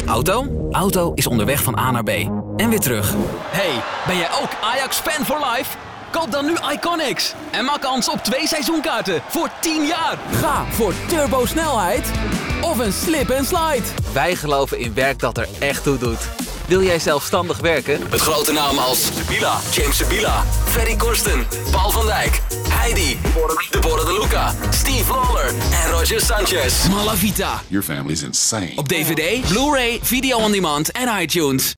Auto? Auto is onderweg van A naar B. En weer terug. Hey, ben jij ook Ajax-fan for life? Koop dan nu Iconics. En maak kans op 2 seizoenkaarten voor 10 jaar. Ga voor turbosnelheid of een slip en slide. Wij geloven in werk dat er echt toe doet. Wil jij zelfstandig werken? Met grote namen als Sabila, James Sabila, Ferry Korsten, Paul van Dijk, Heidi, Deborah De Luca, Steve Lawler en Roger Sanchez. Malavita. Your family's insane. Op DVD, Blu-ray, video on demand en iTunes.